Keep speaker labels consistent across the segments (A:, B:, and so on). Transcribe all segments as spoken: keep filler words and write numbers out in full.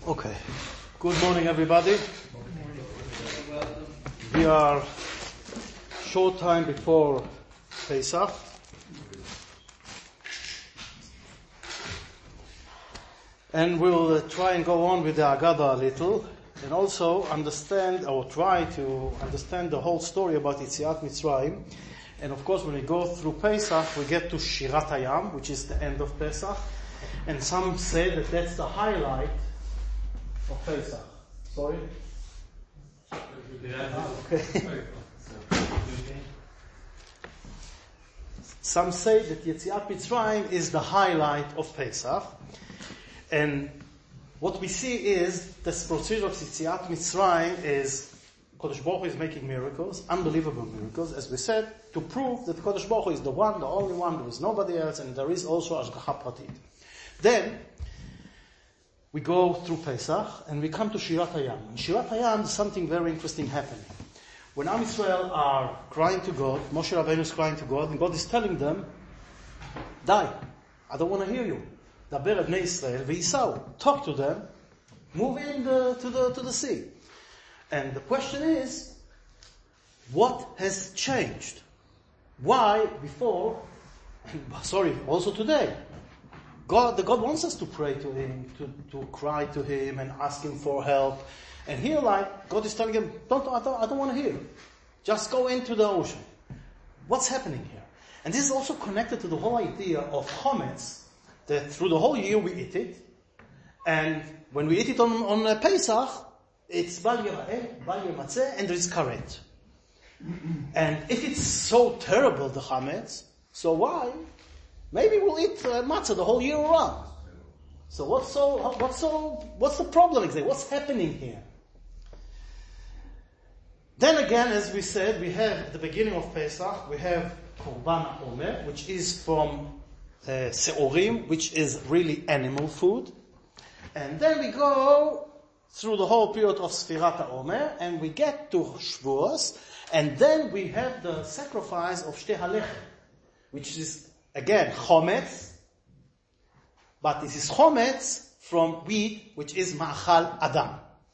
A: Okay. Good morning, everybody. We are short time before Pesach. And we'll uh, try and go on with the Agada a little, and also understand, or try to understand the whole story about Yetziat Mitzrayim. And of course, when we go through Pesach, we get to Shirat Hayam, which is the end of Pesach. And some say that that's the highlight of Pesach. Sorry? Ah, okay. Some say that Yetziat Mitzrayim is the highlight of Pesach. And what we see is this procedure of Yetziat Mitzrayim is Kodesh Baruch Hu is making miracles, unbelievable miracles, as we said, to prove that Kodesh Baruch Hu is the one, the only one, there is nobody else, and there is also Ashgacha Pratit. Then, we go through Pesach, and we come to Shirat Hayam. In Shirat Hayam, there's something very interesting happening. When Am Yisrael are crying to God, Moshe Rabbeinu is crying to God, and God is telling them, die, I don't want to hear you. Daber Bnei Yisrael v'Yisau. Talk to them, move in the, to the to the sea. And the question is, what has changed? Why before, sorry, also today, God, the God wants us to pray to Him, to, to cry to Him and ask Him for help. And here, like, God is telling him, don't, I don't, I don't want to hear. Just go into the ocean. What's happening here? And this is also connected to the whole idea of Chometz, that through the whole year we eat it. And when we eat it on, on uh, Pesach, it's Bal Yera'eh, Bal Yematzeh, and there is Karet. And if it's so terrible, the Chometz, so why? Maybe we'll eat uh, matzah the whole year around. So what's so, what's so, what's the problem exactly? What's happening here? Then again, as we said, we have at the beginning of Pesach, we have Korban Omer, which is from uh, Seorim, which is really animal food. And then we go through the whole period of Sfirat Omer, and we get to Shavuos, and then we have the sacrifice of Shtei HaLechem, which is again, chometz, but this is chometz from wheat, which is ma'achal adam.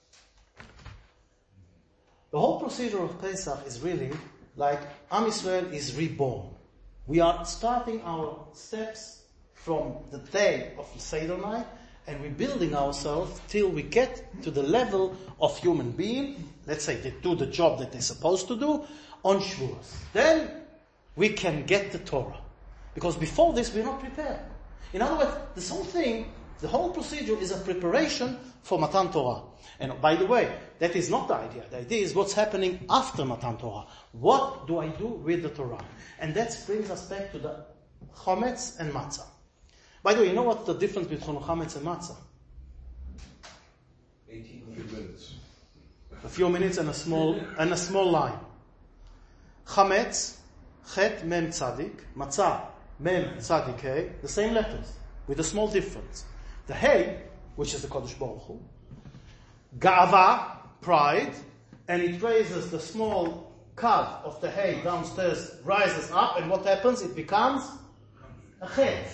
A: The whole procedure of Pesach is really like Am Yisrael is reborn. We are starting our steps from the day of the Seder night, and we're building ourselves till we get to the level of human being. Let's say they do the job that they're supposed to do on Shavuos. Then we can get the Torah. Because before this, we're not prepared. In other words, this whole thing, the whole procedure is a preparation for Matan Torah. And by the way, that is not the idea. The idea is what's happening after Matan Torah. What do I do with the Torah? And that brings us back to the Chometz and Matzah. By the way, you know what the difference between Chometz and Matzah?
B: eighteen minutes.
A: A few minutes and a small, and a small line. Chometz, Chet Mem Tzadik, Matzah, Mem, Tzadik, Hey, the same letters, with a small difference. The Hey, which is the Kodesh Baruch Hu, Ga'ava, pride, and it raises the small calf of the Hey downstairs, rises up, and what happens? It becomes a Chet.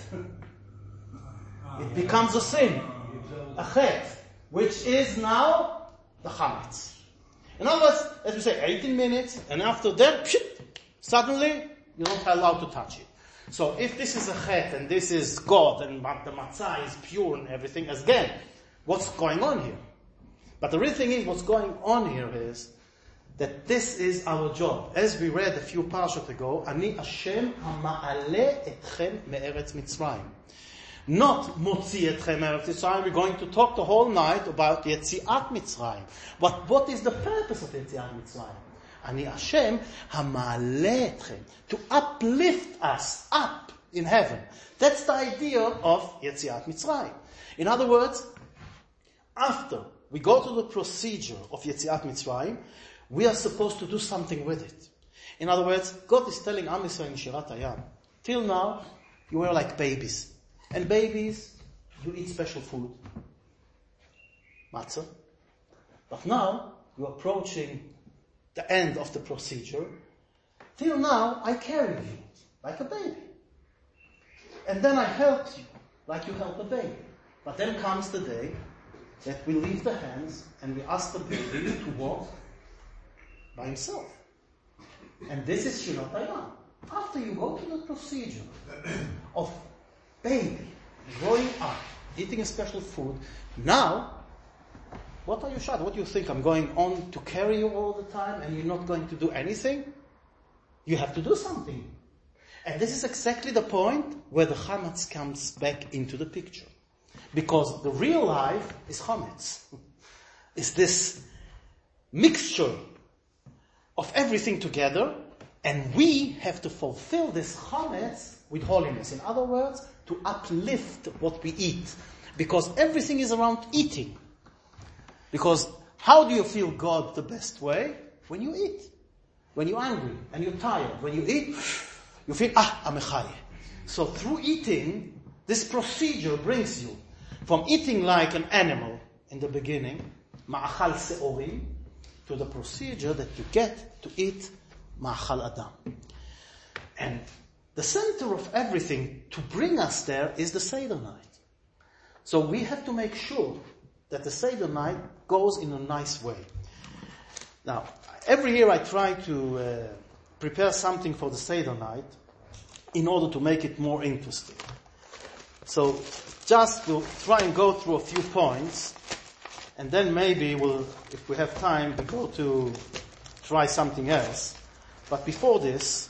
A: It becomes a sin. A Chet, which is now the Chametz. In other words, as we say, eighteen minutes, and after that, pshit, suddenly, you're not allowed to touch it. So if this is a chet and this is God and the matzah is pure and everything, again, what's going on here? But the real thing is, what's going on here is that this is our job. As we read a few parashot ago, Ani Hashem ha'ma'aleh etchem me'eretz Mitzrayim. Not motzi etchem me'eretz Mitzrayim. We're going to talk the whole night about Yetziat Mitzrayim. But what is the purpose of Yetziat Mitzrayim? Ani Hashem ha'ma'aleh etchem, to uplift us up in heaven. That's the idea of Yetziat Mitzrayim. In other words, after we go to the procedure of Yetziat Mitzrayim, we are supposed to do something with it. In other words, God is telling Am Yisrael in Shirat Hayam, till now, you were like babies. And babies, you eat special food. Matzah. But now, you're approaching the end of the procedure. Till now, I carried you like a baby. And then I helped you like you help a baby. But then comes the day that we leave the hands and we ask the baby to walk by himself. And this is Shinot Hayam. After you go through the procedure of baby growing up, eating a special food, now, what are you shad? What do you think? I'm going on to carry you all the time and you're not going to do anything? You have to do something. And this is exactly the point where the chametz comes back into the picture. Because the real life is chametz. It's this mixture of everything together, and we have to fulfill this chametz with holiness. In other words, to uplift what we eat. Because everything is around eating. Because how do you feel God the best way? When you eat. When you're hungry and you're tired. When you eat, you feel, ah, I'm a chaye. So through eating, this procedure brings you from eating like an animal in the beginning, ma'achal se'orim, to the procedure that you get to eat ma'achal adam. And the center of everything to bring us there is the Seder night. So we have to make sure that the Seder night goes in a nice way. Now, every year I try to uh, prepare something for the Seder night in order to make it more interesting. So just to try and go through a few points, and then maybe we'll, if we have time, we go to try something else. But before this,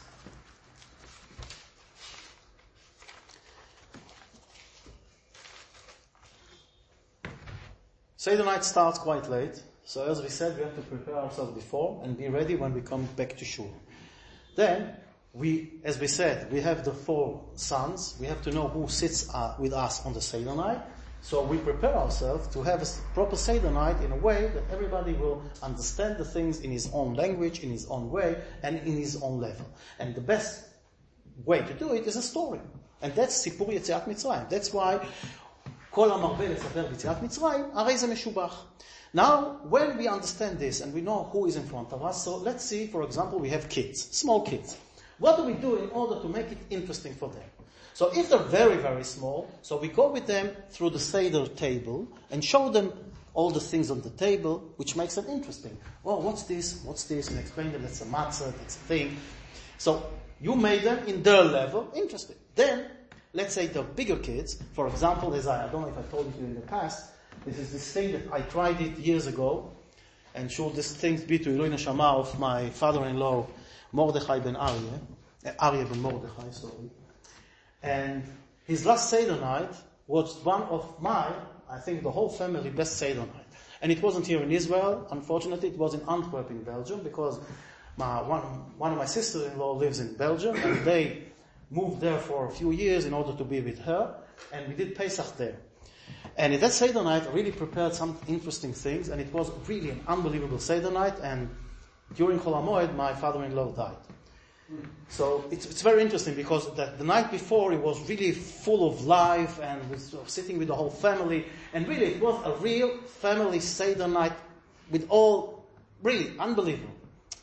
A: Seder night starts quite late, so as we said, we have to prepare ourselves before and be ready when we come back to shul. Then, we, as we said, we have the four sons. We have to know who sits uh, with us on the Seder night. So we prepare ourselves to have a proper Seder night in a way that everybody will understand the things in his own language, in his own way, and in his own level. And the best way to do it is a story. And that's Sipur Yetziat Mitzrayim. That's why Kol HaMarbe Lesaper B'Yetziat Mitzrayim, Harei Ze Meshubach. Now, when we understand this and we know who is in front of us, so let's see, for example, we have kids, small kids. What do we do in order to make it interesting for them? So if they're very, very small, so we go with them through the Seder table and show them all the things on the table, which makes it interesting. Oh, what's this? What's this? And explain them that's a matzah, that's a thing. So you made them in their level interesting. Then, let's say the bigger kids, for example, as I, I don't know if I told you in the past, this is this thing that I tried it years ago, and should this thing be to Ilui Neshama of my father-in-law, Mordechai ben Aryeh, uh, Aryeh ben Mordechai, sorry. And his last Seder night was one of my, I think the whole family, best Seder night. And it wasn't here in Israel, unfortunately, it was in Antwerp in Belgium, because my, one, one of my sister-in-law lives in Belgium, and they moved there for a few years in order to be with her, and we did Pesach there. And in that Seder night, I really prepared some interesting things, and it was really an unbelievable Seder night, and during Chol HaMoed, my father-in-law died. Mm. So it's, it's very interesting, because the, the night before, it was really full of life, and was sitting with the whole family, and really it was a real family Seder night, with all, really, unbelievable.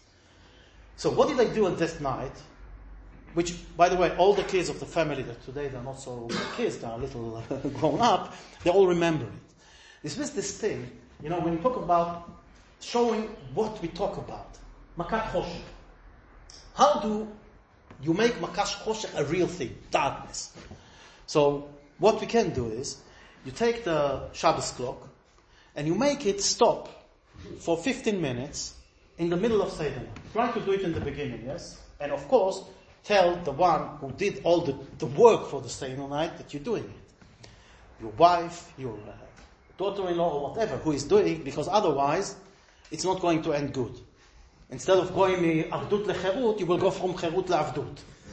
A: So what did I do at that night? Which, by the way, all the kids of the family that today they're not so kids, they're a little grown up, they all remember it. This was this thing, you know, when you talk about showing what we talk about. Makat Choshech. How do you make Makat Choshech a real thing? Darkness. So, what we can do is, you take the Shabbos clock, and you make it stop for fifteen minutes in the middle of Seder. Try to do it in the beginning, yes? And of course, tell the one who did all the, the work for the Seder night that you're doing it. Your wife, your uh, daughter-in-law, or whatever, who is doing, because otherwise, it's not going to end good. Instead of going Avdut lecherut, you will go from cherut leavdut.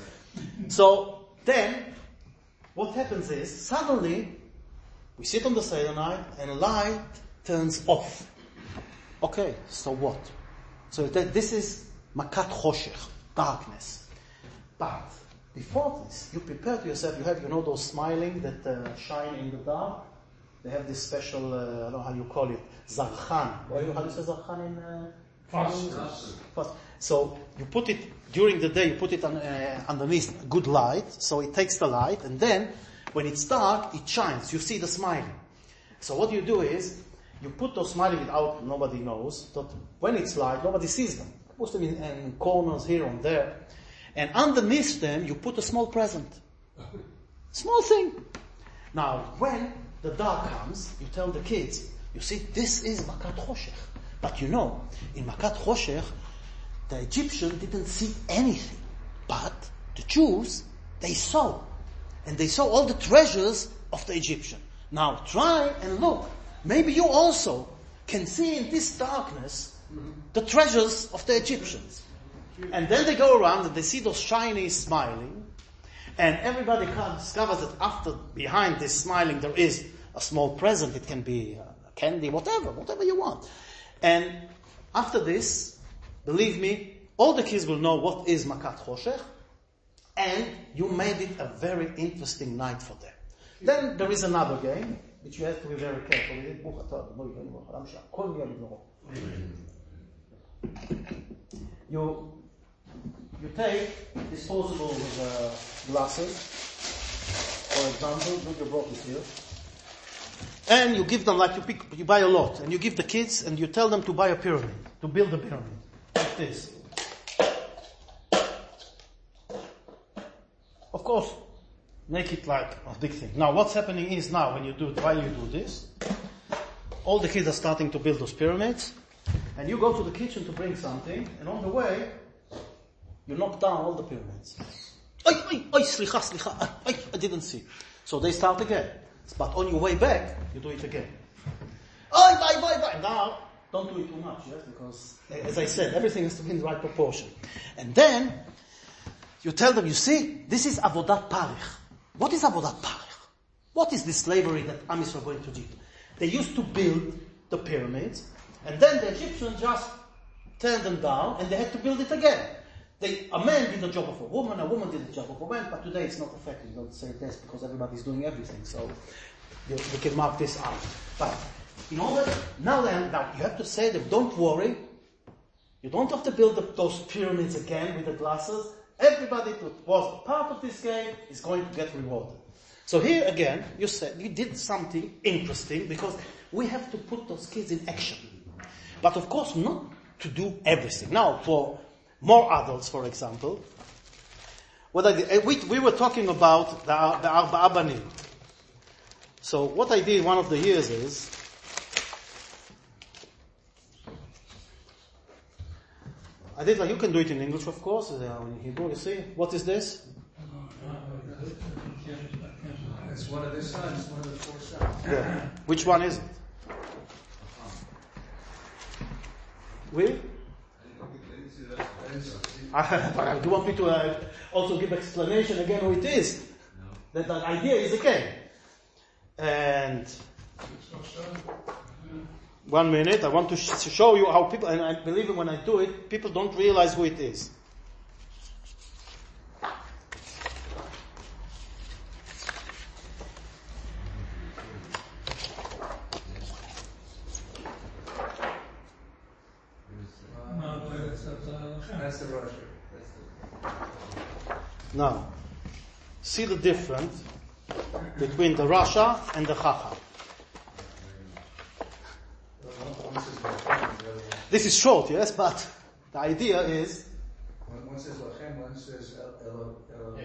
A: So, then, what happens is, suddenly, we sit on the Seder night, and light turns off. Okay, so what? So that this is Makat Choshech, darkness. But before this, you prepare to yourself. You have, you know, those smiling that uh, shine in the dark. They have this special, uh, I don't know how you call it, zarchan. Or you, how do you say zarchan in? Uh, Fast. Fast. So you put it during the day. You put it on, uh, underneath good light, so it takes the light, and then when it's dark, it shines. You see the smiling. So what you do is you put those smiling out, nobody knows. That when it's light, nobody sees them. You put them in, in corners here and there. And underneath them, you put a small present. Small thing. Now, when the dark comes, you tell the kids, you see, this is Makat Choshech. But you know, in Makat Choshech, the Egyptian didn't see anything. But the Jews, they saw. And they saw all the treasures of the Egyptian. Now, try and look. Maybe you also can see in this darkness the treasures of the Egyptians. And then they go around and they see those shiny smiling. And everybody discovers that after, behind this smiling, there is a small present. It can be a candy, whatever, whatever you want. And after this, believe me, all the kids will know what is Makat Choshech. And you made it a very interesting night for them. Then there is another game, which you have to be very careful with. You, you take disposable uh, glasses, for example, look, you brought it here. And you give them, like you pick, you buy a lot, and you give the kids, and you tell them to buy a pyramid, to build a pyramid, like this. Of course, make it like a big thing. Now, what's happening is now, when you do it, while you do this, all the kids are starting to build those pyramids, and you go to the kitchen to bring something, and on the way, you knock down all the pyramids. Ay, ay, ay, slicha, slicha, ay, I didn't see. So they start again. But on your way back, you do it again. Ay, bye, bye, bye. Now, don't do it too much, yes, because, as I said, everything has to be in the right proportion. And then, you tell them, you see, this is Avodat Parich. What is Avodat Parich? What is this slavery that Am Yisrael going to Egypt? They used to build the pyramids, and then the Egyptians just turned them down, and they had to build it again. They, a man did the job of a woman, a woman did the job of a man, but today it's not effective. You don't say this because everybody's doing everything, so you, you can mark this out. But in order, now then, now you have to say that don't worry, you don't have to build the, those pyramids again with the glasses. Everybody that was part of this game is going to get rewarded. So here again, you said, you did something interesting because we have to put those kids in action. But of course not to do everything. Now for more adults, for example, what I did, we, we were talking about the, the Arba'a Banim. So what I did one of the years is, I did like, you can do it in English, of course, uh, in Hebrew, you see. What is this?
B: It's one of the sons, one of the four sons.
A: Yeah. Which one is it? We? I, do you want me to uh, also give explanation again who it is? No. That the idea is okay. And one minute, I want to sh- show you how people, and I believe when I do it, people don't realize who it is.
B: That's the Russia.
A: Now, see the difference between the Rasha and the Chacham. This is short, yes, but the idea is.
B: One says Lachem, one says Elo.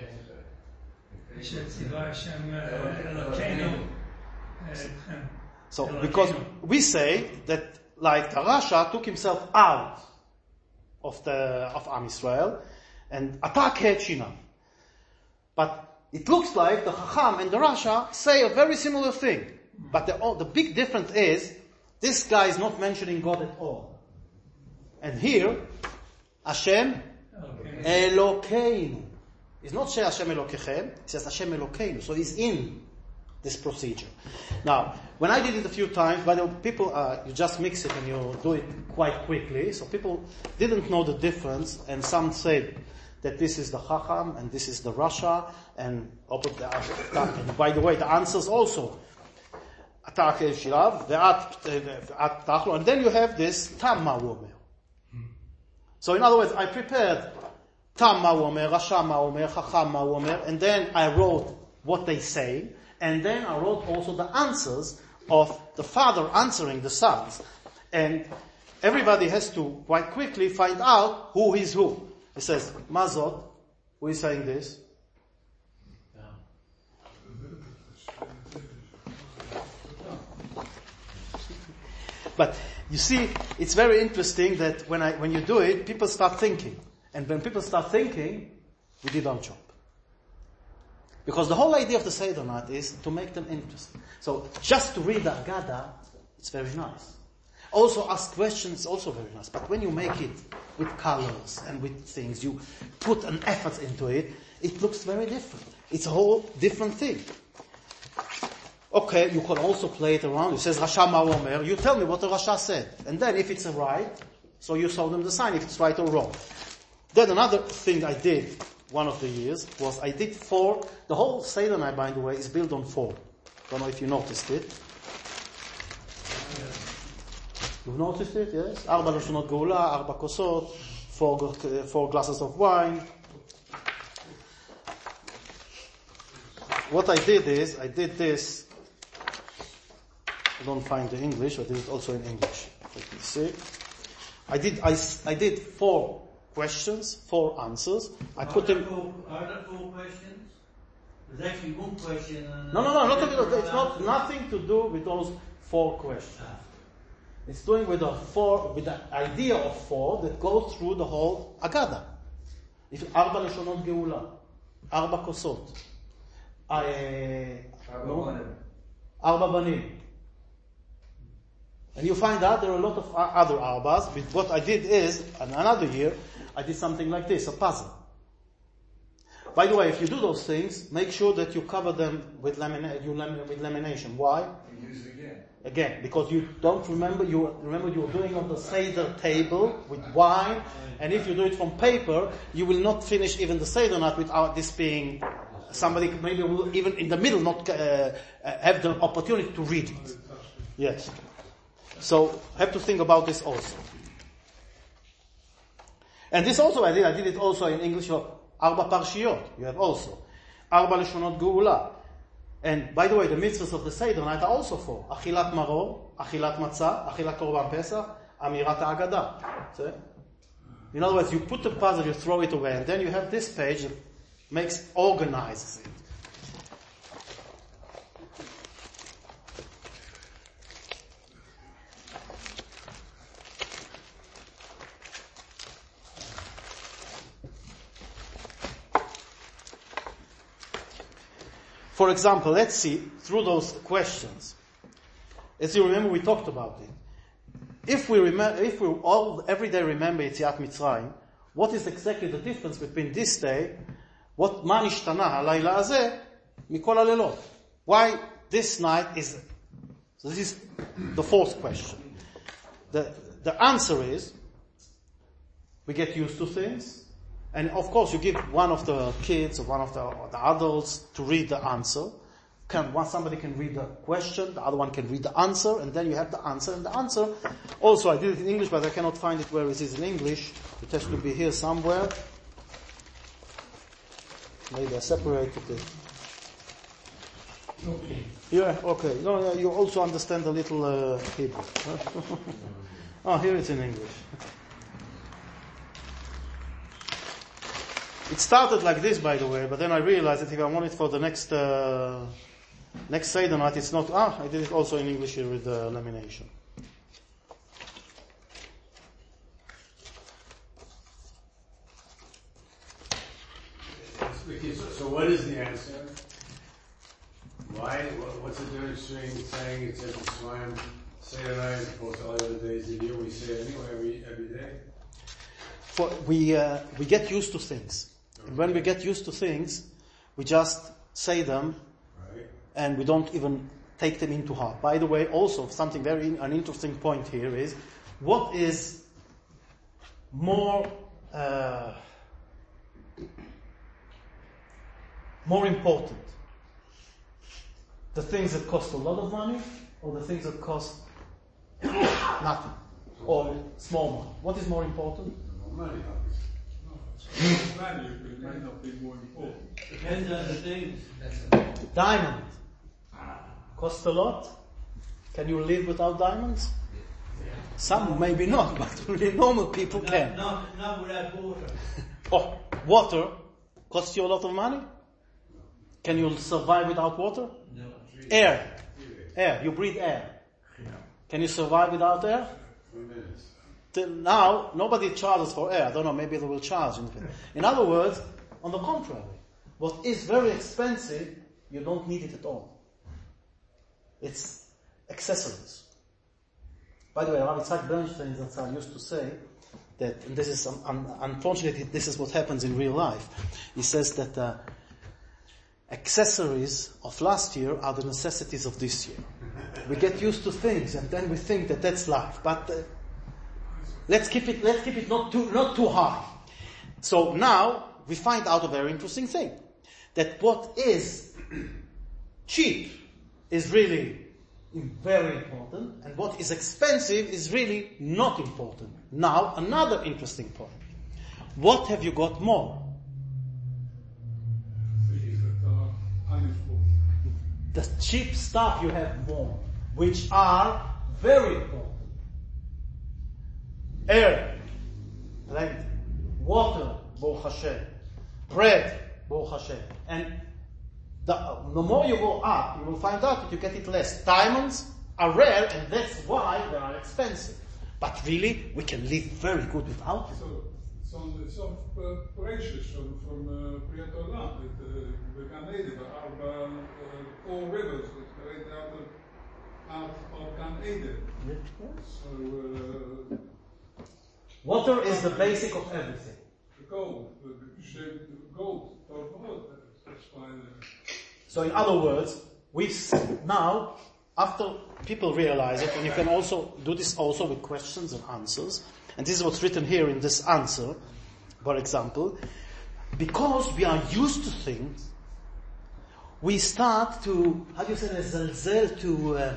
A: So, because we say that, like the Rasha took himself out of the of Am Yisrael and attack Shinam. But it looks like the Chacham and the Rasha say a very similar thing. But the, oh, the big difference is, this guy is not mentioning God at all. And here, Hashem Elokeinu. It's not say Hashem Elokechem, it says Hashem Elokeinu. So he's in this procedure. Now, when I did it a few times, by the way, people, uh, you just mix it and you do it quite quickly. So people didn't know the difference, and some said that this is the Chacham and this is the Rasha, and, and by the way, the answers also. And then you have this Tam Ma Omer. So in other words, I prepared Tam Ma Omer, Rasha Ma Omer, Chacham Ma Omer, and then I wrote what they say, and then I wrote also the answers of the father answering the sons. And everybody has to quite quickly find out who is who. He says, Mazot, who is saying this? But you see, it's very interesting that when I, when you do it, people start thinking. And when people start thinking, we did our job. Because the whole idea of the Seder night is to make them interesting. So just to read the Haggadah, it's very nice. Also ask questions, also very nice. But when you make it with colors and with things, you put an effort into it, it looks very different. It's a whole different thing. Okay, you can also play it around. It says Rasha Ma Omer. You tell me what the Rasha said. And then if it's a right, so you show them the sign if it's right or wrong. Then another thing I did one of the years was I did four. The whole Seder night, by the way, is built on four. Don't know if you noticed it. You've noticed it, yes? Arba Lashonot Geula, Arba Kosot, four, four glasses of wine. What I did is, I did this. I don't find the English, I did it also in English. Let me see. I did, I, I did four questions, four answers. I put them.
C: Four, are there four questions? There's actually one question. And
A: no, no, no, not about, it's not nothing to do with those four questions. It's doing with the four, with the idea of four that goes through the whole Haggadah. If Arba Lashonot Geula, Arba Kosot, Arba Banim. And you find out there are a lot of other arbas, but what I did is, another year, I did something like this, a puzzle. By the way, if you do those things, make sure that you cover them with, lamina- you lamin- with lamination. Why?
B: And use it again.
A: Again, because you don't remember, you remember you were doing on the Seder table with wine, and if you do it from paper, you will not finish even the Seder night without this being, somebody maybe will even in the middle not uh, have the opportunity to read it. Yes. So, have to think about this also. And this also I did, I did it also in English of Arba Parshiyot, you have also. Arba Leshonot Geula. And by the way, the mitzvahs of the Seder night are also four. Achilat Maror, Achilat Matzah, Achilat Korban Pesach, Amirat Haggadah. See? In other words, you put the puzzle, you throw it away, and then you have this page that makes, organizes it. For example, let's see through those questions. As you remember, we talked about it. If we remember, if we all every day remember Yetziat Mitzrayim, what is exactly the difference between this day, what ma nishtana halayla hazeh mikol halelot? Why this night is? So this is the fourth question. The the answer is we get used to things. And of course, you give one of the kids or one of the, the adults to read the answer. Can one somebody can read the question, the other one can read the answer, and then you have the answer and the answer. Also, I did it in English, but I cannot find it where it is in English. It has to be here somewhere. Maybe I separated it.
C: Okay.
A: Yeah, okay. No, no, you also understand a little uh, Hebrew. Oh, here it's in English. It started like this, by the way, but then I realized that if I want it for the next uh, next Seder night, it's not. Ah, I did it also in English here with uh, lamination.
D: So, what is the answer? Why? What's the difference between saying it's every Mitzrayim Seder night as opposed to all the other days of the year? We say it anyway every every day.
A: For we uh, we get used to things. And when we get used to things, we just say them,
D: right,
A: and we don't even take them into heart. By the way, also something very an interesting point here is what is more uh, more important: the things that cost a lot of money, or the things that cost nothing, or small money. What is more important?
D: more money, obviously.
E: Value, but it may not be more important.
C: Depends on the things.
A: Diamond cost a lot, Can you live without diamonds? Some maybe not, but really normal people
C: Not,
A: can.
C: not, not without water.
A: Oh, water costs you a lot of money? Can you survive without water?
C: No.
A: Air. Air. You breathe air. Can you survive without air?
D: Three minutes.
A: Till now, nobody charges for air. I don't know, maybe they will charge. In other words, on the contrary, what is very expensive, you don't need it at all. It's accessories. By the way, Rabbi Yitzhak Bernstein Zatzal used to say that, and this is, um, un- unfortunately, this is what happens in real life. He says that uh, accessories of last year are the necessities of this year. We get used to things, and then we think that that's life. But uh, let's keep it. Let's keep it not too not too high. So now we find out a very interesting thing: that what is cheap is really very important, and what is expensive is really not important. Now, another interesting point. What have you got more?
E: Things that are unuseful.
A: The cheap stuff you have more, which are very important. Air, plenty. Water, Baruch Hashem. Bread, Baruch Hashem. And The, the more you go up, you will find out that you get it less. Diamonds are rare, and that's why they are expensive. But really, we can live very good without it.
E: So, some, some uh, precious from, from uh, Priyat Olam, with uh, the Gan Eden, there are uh, four rivers that create out of, out of Gan Eden. So, uh,
A: Water is the basic of everything.
E: the gold, the, the shape of gold, that's why the,
A: So in other words, we now, after people realize it, and you can also do this also with questions and answers, and this is what's written here in this answer, for example, because we are used to things, we start to, how do you say, zalzel, to uh,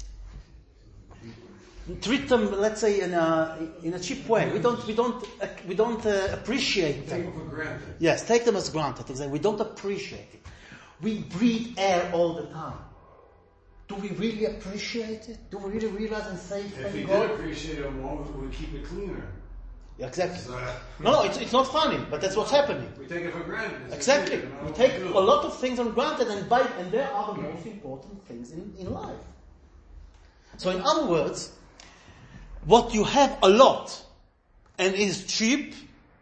A: treat them, let's say, in a in a cheap way. We don't we don't uh, we don't uh, appreciate them.
D: Take them for granted.
A: Yes, take them as granted. Exactly. We don't appreciate it. We breathe air all the time. Do we really appreciate it? Do we really realize and say,
D: If
A: thank
D: we
A: God?
D: did appreciate it more, we would keep it cleaner.
A: Yeah, exactly.
D: So, uh,
A: No, no, it's, it's not funny, but that's what's happening.
D: we take it for granted. It's
A: Exactly.
D: you know,
A: We take
D: do.
A: a lot of things for granted, and by and they are the most important things in, in life. So in other words, what you have a lot and is cheap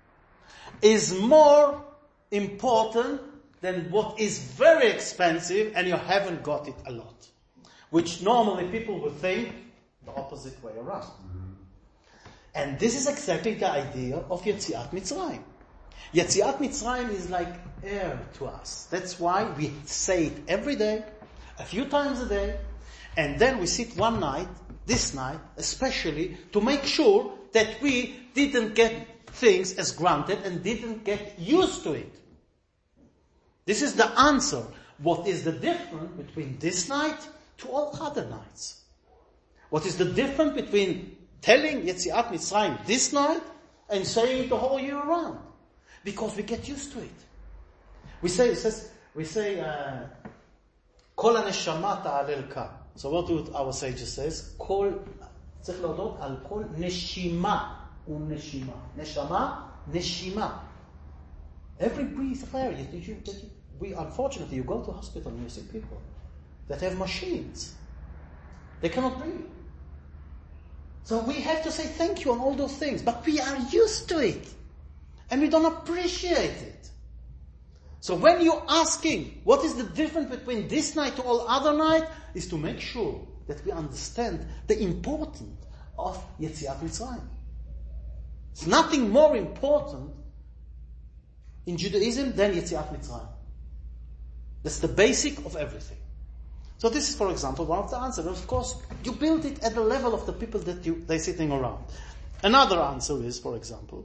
A: is more important than what is very expensive and you haven't got it a lot. Which normally people would think the opposite way around. Mm-hmm. And this is exactly the idea of Yetziat Mitzrayim. Yetziat Mitzrayim is like air to us. That's why we say it every day, a few times a day, and then we sit one night, this night especially, to make sure that we didn't get things as granted and didn't get used to it. This is the answer. What is the difference between this night to all other nights? What is the difference between telling Yetziat Mitzrayim this night and saying it the whole year around? Because we get used to it. We say, it says, we say, uh, Kol haneshama ta'alel ka. So what do our sages says? Kol, צריך להודות על כל נשימה ונשימה. נשמה, נשימה. Every breath of air, you, you, you, we, unfortunately, you go to hospital and you see people that have machines. They cannot breathe. So we have to say thank you on all those things, but we are used to it. And we don't appreciate it. So when you're asking, what is the difference between this night to all other nights, is to make sure that we understand the importance of Yetziat Mitzrayim. It's nothing more important in Judaism than Yetziat Mitzrayim. That's the basic of everything. So this is, for example, one of the answers. Of course, you build it at the level of the people that you, they're sitting around. Another answer is, for example,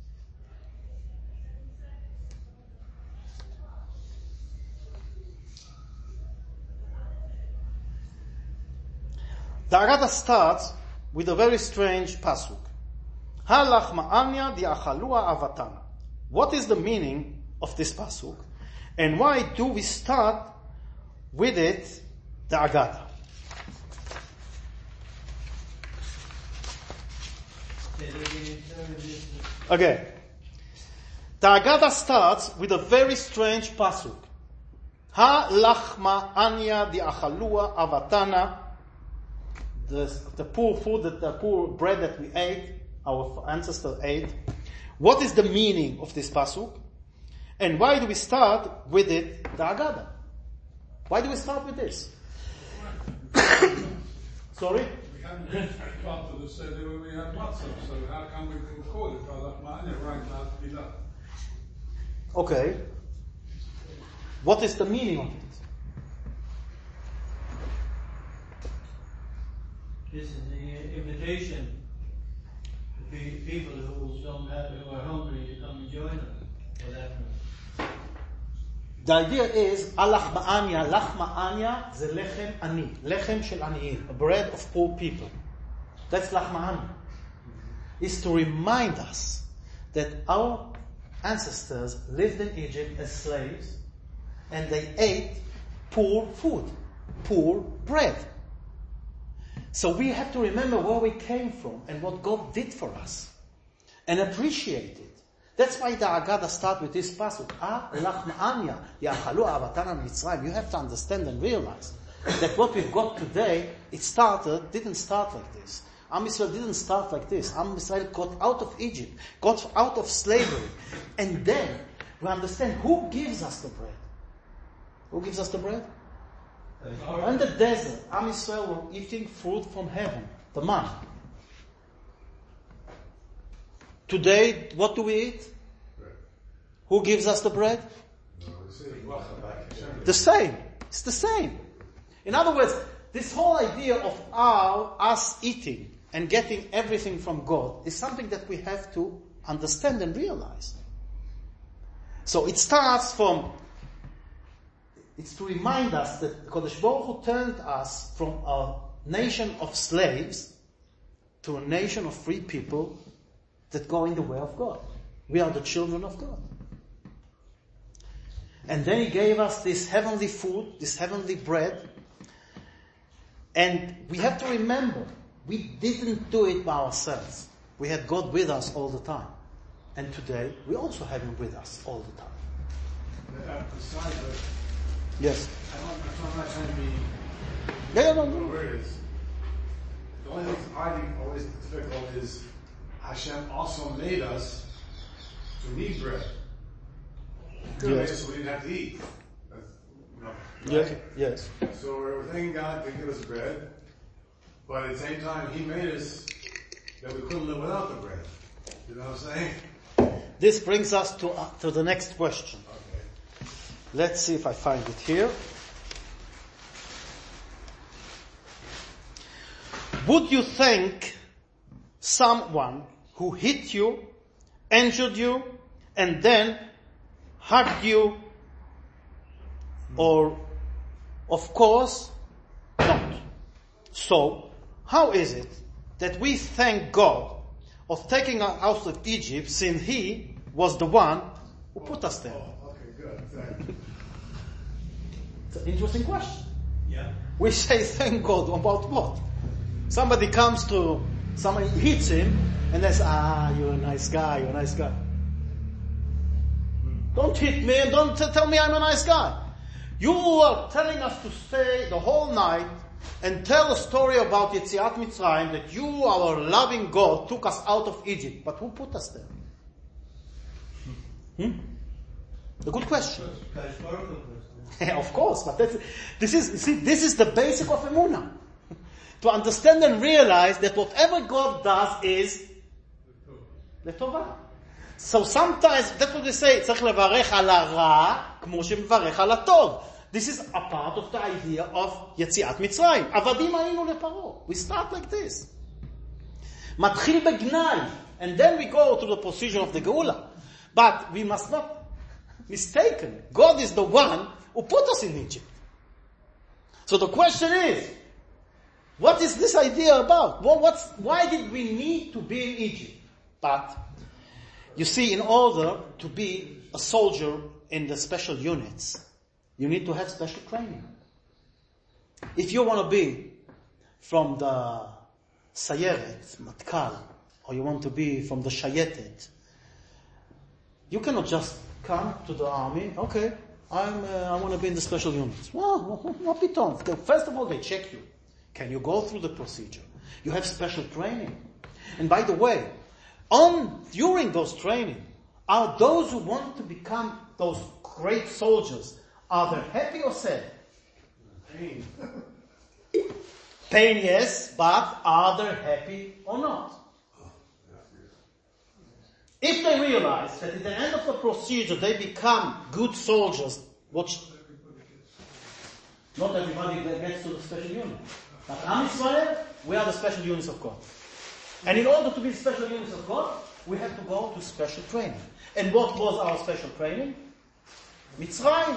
A: the Agada starts with a very strange pasuk. Halach ma'anya di'achalua avatana. What is the meaning of this pasuk? And why do we start with it, the Agada? Okay. The Haggadah starts with a very strange pasuk. Ha lachma anya di achalua avatana. The, the poor food, that the poor bread that we ate, our ancestors ate. What is the meaning of this pasuk? And why do we start with it, the Haggadah? Why do we start with this? Sorry?
E: We haven't part of the Seder when we have matzah, so how can we call it halach ma'anya right now to be that?
A: Okay. What is the meaning of it?
C: This is the invitation to pe- people who don't have, who are hungry to come and join us for that meal.
A: The idea is, alach ma'anya, lach ma'anya, ze lechem ani, lechem shel aniyim, a bread of poor people. That's lach ma'anya. Is to remind us that our ancestors lived in Egypt as slaves, and they ate poor food, poor bread. So we have to remember where we came from and what God did for us, and appreciate it. That's why the Haggadah starts with this pasuk. Ah, lach ma'anya, ya'achalu avatana mitzrayim. You have to understand and realize that what we've got today, it started, didn't start like this. Am Yisrael didn't start like this. Am Yisrael got out of Egypt, got out of slavery, and then we understand who gives us the bread. Who gives us the bread? In the desert, Am Yisrael were eating fruit from heaven, the manna. Today, what do we eat?
D: Bread.
A: Who gives us the bread?
D: No, we say bracha back in Hashem.
A: The same. It's the same. In other words, this whole idea of our, us eating and getting everything from God is something that we have to understand and realize. So it starts from, it's to remind us that Kodesh Baruch Hu turned us from a nation of slaves to a nation of free people that go in the way of God. We are the children of God. And then He gave us this heavenly food, this heavenly bread. And we have to remember, we didn't do it by ourselves. We had God with us all the time. And today, we also have Him with us all the time.
D: Uh, Besides that,
A: Yes.
D: I don't, I'm not trying to be
A: Yeah, yeah, no, no.
D: where it is. The only thing I think always difficult is Hashem also made us to need bread. He made
A: Yes.
D: us so we didn't have to eat. That's, you know,
A: Yes,
D: right?
A: yes.
D: So we're thanking God to give us bread, but at the same time, He made us that we couldn't live without the bread. You know what I'm saying?
A: This brings us to, uh, to the next question.
D: Okay.
A: Let's see if I find it here. Would you thank someone who hit you, injured you, and then hugged you? Or, of course, not. So, how is it that we thank God of taking us out of Egypt, since He was the one who put us there?
D: Oh, okay, good. Exactly.
A: It's an interesting question.
C: Yeah.
A: We say thank God about what? Somebody comes to, somebody hits him, and they say, ah, you're a nice guy, you're a nice guy. Don't hit me and don't t- tell me I'm a nice guy. You are telling us to stay the whole night and tell a story about Yetziat Mitzrayim, that you, our loving God, took us out of Egypt. But who put us there? Hmm? A good question. Of course, but that's, this is, see, this is the basic of Emunah. To understand and realize that whatever God does is לטובה. So sometimes, that's what they say, צריך לברך על הרע, כמו שמברך על הטוב. This is a part of the idea of יציאת מצרים. עבדים היינו לפרעה. We start like this. מתחיל בגנאי. And then we go to the position of the גאולה. But we must not mistaken. God is the one who put us in Egypt. So the question is, what is this idea about? Well, what's, why did we need to be in Egypt? But, you see, in order to be a soldier in the special units, you need to have special training. If you want to be from the Sayeret, Matkal, or you want to be from the Shayetet, you cannot just come to the army, okay, I'm, uh, I want to be in the special units. Well, what piton? First of all, they check you. Can you go through the procedure? You have special training. And by the way, on during those training, are those who want to become those great soldiers, are they happy or sad?
D: Pain.
A: Pain, yes, but are they happy or not? If they realize that at the end of the procedure they become good soldiers, watch, not everybody gets to the special unit. But Am Israel, we are the special units of God. And in order to be special units of God, we have to go to special training. And what was our special training? Mitzrayim.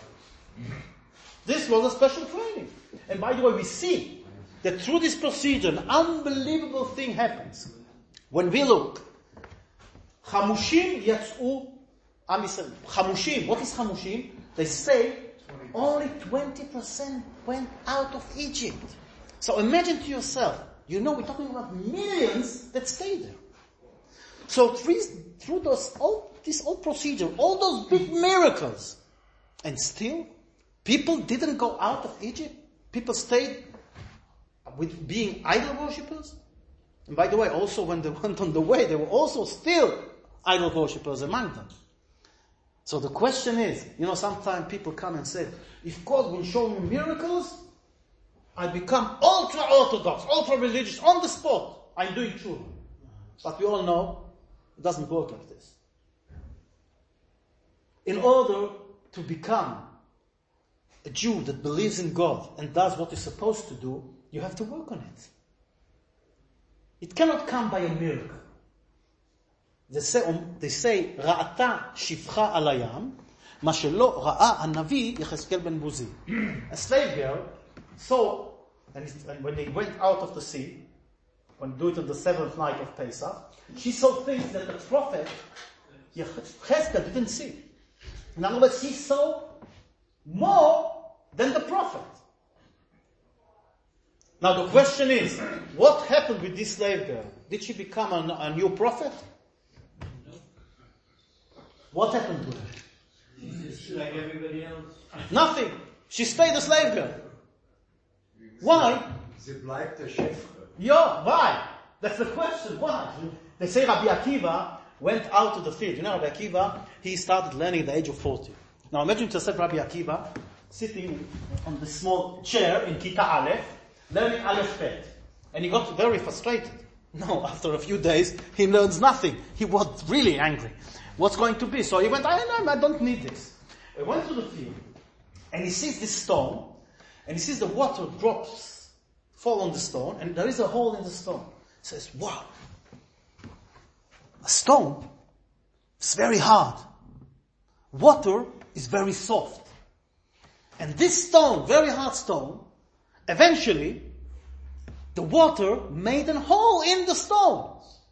A: This was a special training. And by the way, we see that through this procedure, an unbelievable thing happens. When we look, Chamushim yatzu Am Yisrael. Chamushim, what is Chamushim? They say only twenty percent went out of Egypt. So imagine to yourself, you know, we're talking about millions that stay there. So through, through those, all, this whole procedure, all those big miracles, and still, people didn't go out of Egypt. People stayed with being idol worshippers. And by the way, also when they went on the way, they were also still idol worshippers among them. So the question is, you know, sometimes people come and say, if God will show me miracles, I become ultra-orthodox, ultra-religious on the spot. I'm doing true. But we all know it doesn't work like this. In order to become a Jew that believes in God and does what he's supposed to do, you have to work on it. It cannot come by a miracle. They say, they say, Ra'ata shifcha al hayam, ma shelo ra'a hanavi Yechezkel ben Buzi. A slave girl saw, and when they went out of the sea, when they do it on the seventh night of Pesach, she saw things that the prophet Yechezkel didn't see. In other words, he saw more than the prophet. Now the question is, what happened with this slave girl? Did she become a, a new prophet? What happened to her?
C: She's like everybody else.
A: Nothing. She stayed a slave girl. Why?
B: Sie bleibt der Chef.
A: Yeah, why? That's the question. Why? They say Rabbi Akiva went out to the field. You know Rabbi Akiva, he started learning at the age of forty. Now imagine yourself Rabbi Akiva sitting on the small chair in Kita Aleph, learning Aleph Bet. And he got very frustrated. No, after a few days, he learns nothing. He was really angry. What's going to be? So he went, I don't, I don't need this. He went to the field, and he sees this stone, and he sees the water drops fall on the stone, and there is a hole in the stone. He says, wow, a stone is very hard. Water is very soft. And this stone, very hard stone, eventually, the water made a hole in the stone.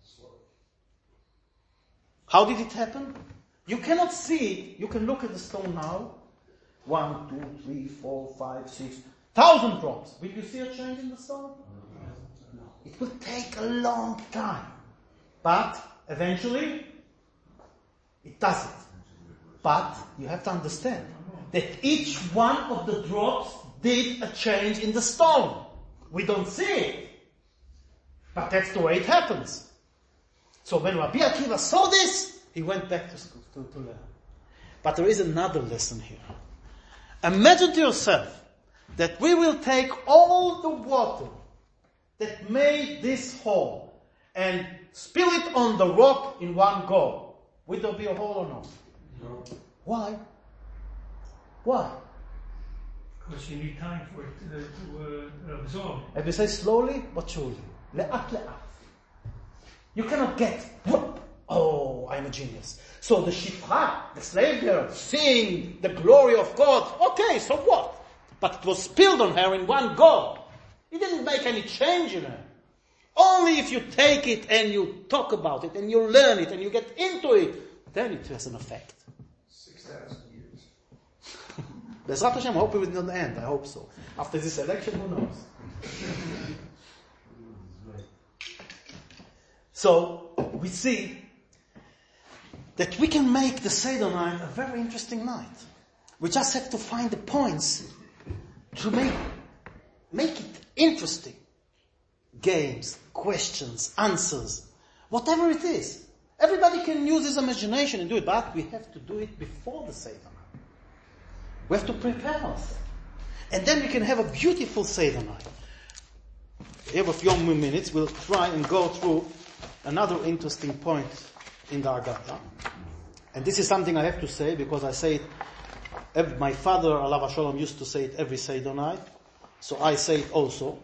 A: How did it happen? You cannot see, you can look at the stone now. One, two, three, four, five, six, thousand drops. Will you see a change in the stone? No. It will take a long time. But eventually, it does it. But you have to understand that each one of the drops did a change in the stone. We don't see it. But that's the way it happens. So when Rabbi Akiva saw this, he went back to school to, to learn. But there is another lesson here. Imagine to yourself that we will take all the water that made this hole and spill it on the rock in one go. Will there be a hole or not?
D: No.
A: Why? Why?
F: Because you need time for it to, to uh, absorb.
A: And we say slowly but surely. Le'at le'at. You cannot get, whoop, oh, I'm a genius. So the Shifra, the slave girl, seeing the glory of God, okay, so what? But it was spilled on her in one go. It didn't make any change in her. Only if you take it and you talk about it and you learn it and you get into it, then it has an effect.
B: Six thousand years.
A: Bezrat Hashem, I hope it will not end. I hope so. After this election, who knows? So, we see that we can make the Seder night a very interesting night. We just have to find the points to make, make it interesting. Games, questions, answers, whatever it is. Everybody can use his imagination and do it, but we have to do it before the Seder night. We have to prepare ourselves. And then we can have a beautiful Seder night. We have a few more minutes. We'll try and go through another interesting point in the Haggadah. And this is something I have to say because I say it, my father, Alav Shalom, used to say it every Seder night. So I say it also.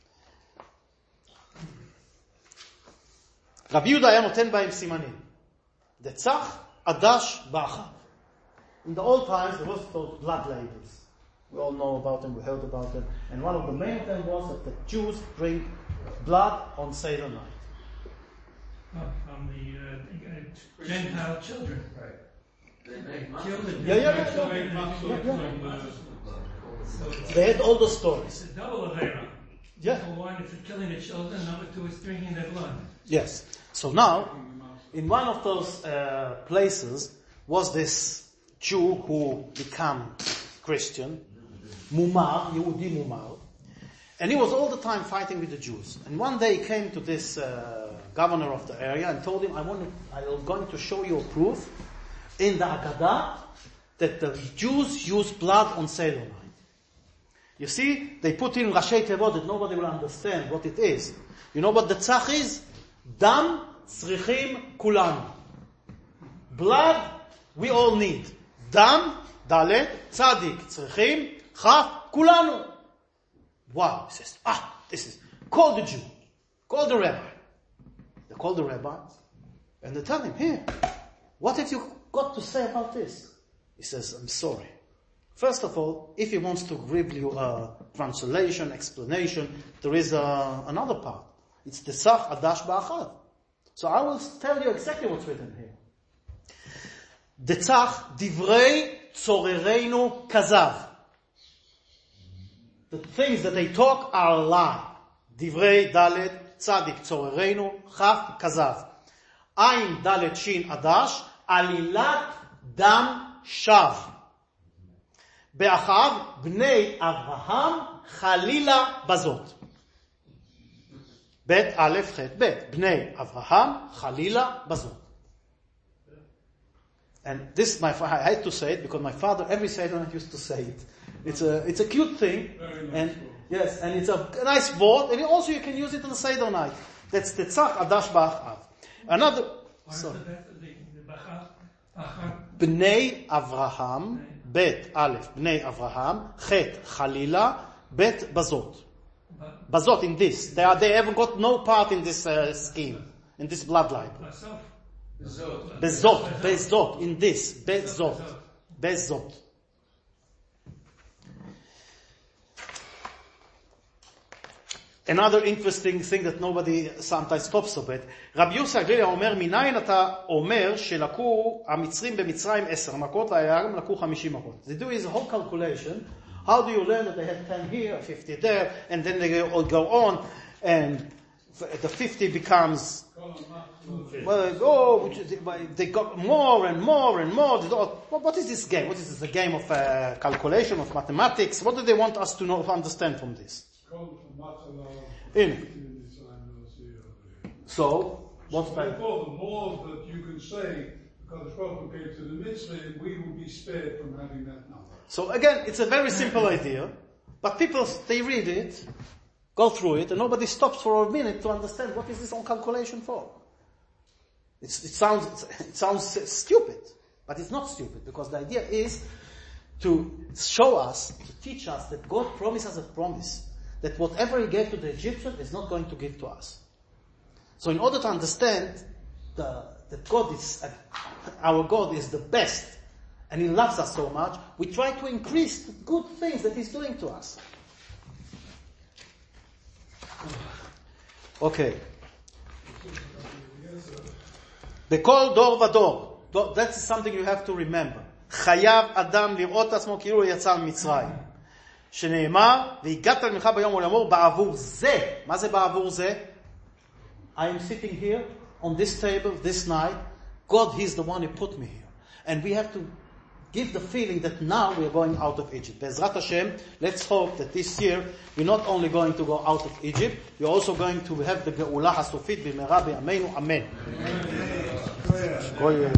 A: Rabbi Yehuda היה נותן בהם סימנים. דצח, עדש, באחד. In the old times, there was those blood labels. We all know about them, we heard about them. And one of the main of them was that the Jews drink blood on Seder night.
F: Oh, from the uh, Gentile children.
B: Right.
F: Children.
A: Yeah, yeah, yeah,
F: So
A: yeah.
F: it's-
A: Yeah, yeah.
F: so it's-
A: They had all the stories.
F: It's a double avera.
A: Yeah.
F: Number one is killing the children, number two is drinking their blood.
A: Yes. So now, in one of those uh, places was this Jew who became Christian, Mumar, Yehudi Mumar, and he was all the time fighting with the Jews. And one day he came to this uh, governor of the area and told him, I want to, I am going to show you a proof in the Haggadah that the Jews use blood on Seder night. You see, they put in Rashi Tevot that nobody will understand what it is. You know what the tzach is? Dam tzrichim kulanu. Blood, we all need. Dam, dalet, tzadik, tzrichim, chaf, kulanu. Wow, he says, ah, this is, call the Jew, call the rabbi. They call the rabbi, and they tell him, here, what have you got to say about this? He says, I'm sorry. First of all, if he wants to give you a translation, explanation, there is a, another part. It's the Tzach Adash Ba'achad. So I will tell you exactly what's written here. The Tzach Divrei Tzorereinu Kazav. The things that they talk are a lie. Divrei Dalet Tzadik Tzorereinu Chaf Kazav. Ayin Dalet Shin Adash Alilat Dam Shav. באחיו בני אברהם חלילה בזאת. בית א' ח' ב' בני אברהם חלילה בזאת. And this, my I had to say it because my father every Seder night used to say it. It's a it's a cute thing, and yes, and it's a nice word, and also you can use it on the Seder night. That's the tzach adash ba'achav. Another. So, בני אברהם בית א' בני אברהם ח' חלילה בית בזאת. Bazot in this. They are, they haven't got no part in this uh, scheme, in this bloodline. Bezot. Bezot. In this. Bezot. Bezot. Another interesting thing that nobody sometimes stops about. רבי יוסי הגלילי אומר, מניין אתה אומר שלקו המצרים במצרים עשר מכות והירם לקו חמישים מכות. They do is a whole calculation. How do you learn that they had ten here, fifty there, and then they all go on, and the fifty becomes, well, oh, they got more and more and more. What is this game? What is this? A game of uh, calculation, of mathematics? What do they want us to know, to understand from this? In. So, what's
E: so
A: better?
E: therefore, the more that you can say, because the Prophet gave to the mitzvah, we will be spared from having that number.
A: So again, it's a very simple idea, but people, they read it, go through it, and nobody stops for a minute to understand what is this on calculation for. It's, it sounds, it sounds stupid, but it's not stupid, because the idea is to show us, to teach us that God promises a promise, that whatever He gave to the Egyptians is not going to give to us. So in order to understand the, that God is, uh, our God is the best, and He loves us so much, we try to increase the good things that He's doing to us. Okay. בכל דור ודור. That's something you have to remember. חייב אדם לראות עצמו כאילו יצא ממצרים. שנאמר, והגעת למלך ביום ולאמור בעבור זה. מה זה בעבור זה? I am sitting here on this table this night, God, He's the one who put me here. And we have to give the feeling that now we are going out of Egypt. Be'ezrat Hashem, let's hope that this year we're not only going to go out of Egypt, we're also going to have the Geula HaSofit b'mera b'yameinu. Amen. Amen.